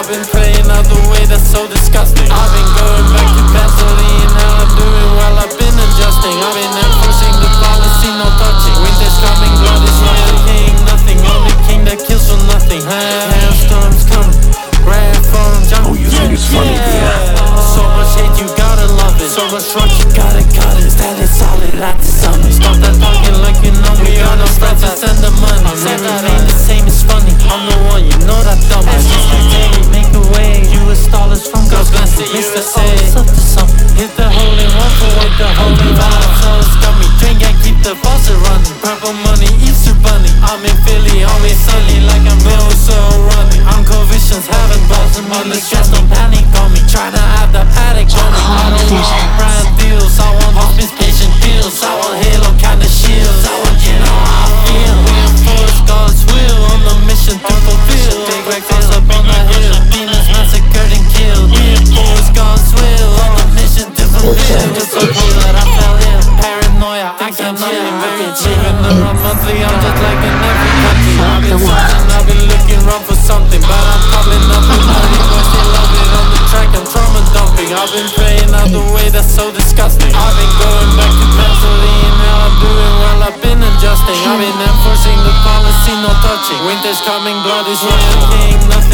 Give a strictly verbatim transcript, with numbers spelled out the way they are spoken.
I've been praying out the way, that's so disgusting. I've been going back to Vaseline, and I'm doing well, I've been adjusting. I've been enforcing the policy, no touching. Winter's coming, blood is royal king. Nothing, only king that kills for nothing. Hailstorms coming, red phone jumping. Oh, you think it's funny, yeah. So much hate, you gotta love it. So much rock, you gotta cut it. That is solid, that's something. Stop that talking like you know me. We gonna start to send the money. Said that ain't the same, it's funny. I'm the one, you know that dumb. Make a way, you a stallers from God's blessing. Mister Say, up to something. Hit the hole in one for with the holy vibe. So it's got me drink and keep the faucet running. Purple money, Easter bunny. I'm in Philly, always sunny like I'm real so running. Uncle Visions having buzzing on the stress, no panic on me. Tryna have the paddock on me. I don't want brand deals, I want hospice patient deals. I want Halo kinda shields. I want you know how I feel. We enforce God's will on the mission to fulfill. Big Rex is up on the hill. Demons massacred and killed. We enforce God's will on the mission to fulfill. Just so cool that I fell ill. Paranoia, I can't chill. Very chill. Around monthly, I'm just like in every country. I've been searching, I've been looking around for something, but I'm coming up with money. Boys, they love it on the track. I'm trauma dumping. I've been praying out the way, that's so disgusting. I've been going back to Vaseline, now I'm doing well, I've been adjusting. I've been enforcing the policy, no touching. Winter's coming, blood is royal king. Nothing